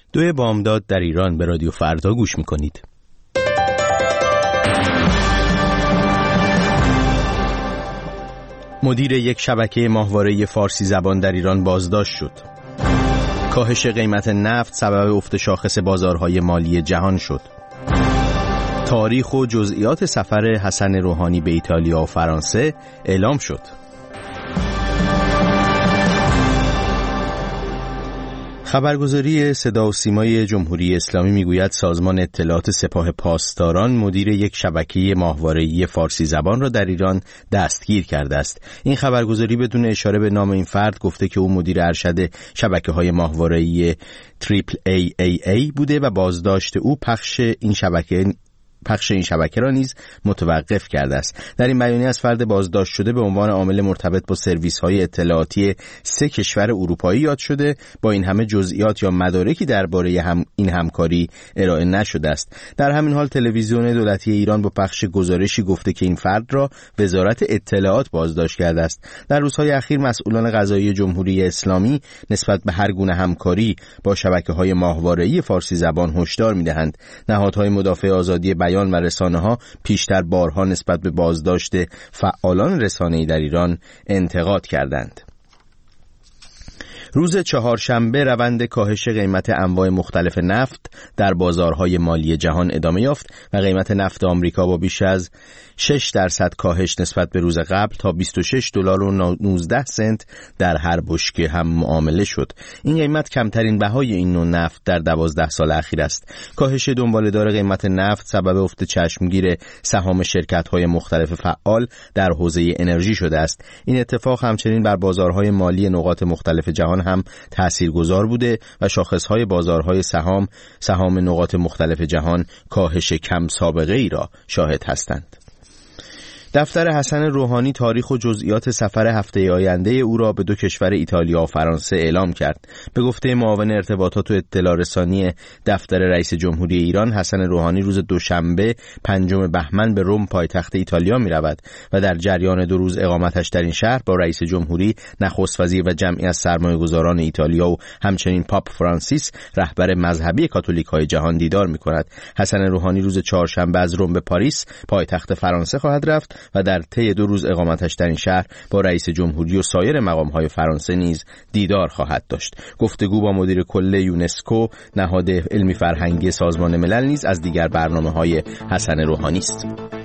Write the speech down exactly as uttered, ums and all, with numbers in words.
دو بامداد در ایران به رادیو فردا گوش میکنید. مدیر یک شبکه ماهواره فارسی زبان در ایران بازداشت شد. کاهش قیمت نفت سبب افت شاخص بازارهای مالی جهان شد. تاریخ و جزئیات سفر حسن روحانی به ایتالیا و فرانسه اعلام شد. خبرگزاری صدا و سیمای جمهوری اسلامی میگوید سازمان اطلاعات سپاه پاسداران مدیر یک شبکه ماهواره‌ای فارسی زبان را در ایران دستگیر کرده است. این خبرگزاری بدون اشاره به نام این فرد گفته که او مدیر ارشد شبکه‌های ماهواره‌ای تریپل ای ای ای بوده و بازداشت او پخش این شبکه پخش این شبکه را نیز متوقف کرده است. در این بیانیه از فرد بازداشت شده به عنوان عامل مرتبط با سرویس‌های اطلاعاتی سه کشور اروپایی یاد شده. با این همه جزئیات یا مدارکی درباره هم این همکاری ارائه نشده است. در همین حال تلویزیون دولتی ایران با پخش گزارشی گفته که این فرد را وزارت اطلاعات بازداشت کرده است. در روزهای اخیر مسئولان قضایی جمهوری اسلامی نسبت به هر گونه همکاری با شبکه‌های ماهواره‌ای فارسی زبان هشدار می‌دهند. نهادهای مدافع آزادی بیان و رسانه‌ها پیشتر بارها نسبت به بازداشت فعالان رسانه‌ای در ایران انتقاد کردند. روز چهارشنبه روند کاهش قیمت انواع مختلف نفت در بازارهای مالی جهان ادامه یافت و قیمت نفت آمریکا با بیش از شش درصد کاهش نسبت به روز قبل تا بیست و شش دلار و نوزده سنت در هر بشکه هم معامله شد. این قیمت کمترین بهای این نوع نفت در دوازده سال اخیر است. کاهش دنباله‌دار قیمت نفت سبب افت چشمگیر سهام شرکت‌های مختلف فعال در حوزه انرژی شده است. این اتفاق همچنین بر بازارهای مالی نقاط مختلف جهان هم تاثیرگذار بوده و شاخص‌های بازارهای سهام سهام نقاط مختلف جهان کاهش کم سابقه ای را شاهد هستند. دفتر حسن روحانی تاریخ و جزئیات سفر هفته آینده او را به دو کشور ایتالیا و فرانسه اعلام کرد. به گفته معاون ارتباطات و اطلاع رسانی دفتر رئیس جمهوری ایران، حسن روحانی روز دوشنبه پنجم بهمن به روم پایتخت ایتالیا می رود و در جریان دو روز اقامتش در این شهر با رئیس جمهوری، نخست وزیر و جمعی از سرمایه‌گذاران ایتالیا و همچنین پاپ فرانسیس رهبر مذهبی کاتولیک‌های جهان دیدار می کند. حسن روحانی روز چهارشنبه از روم به پاریس پایتخت فرانسه خواهد رفت و در طی دو روز اقامتش در این شهر با رئیس جمهوری و سایر مقام‌های فرانسه نیز دیدار خواهد داشت. گفتگو با مدیر کل یونسکو، نهاد علمی فرهنگی سازمان ملل نیز از دیگر برنامه‌های حسن روحانی است.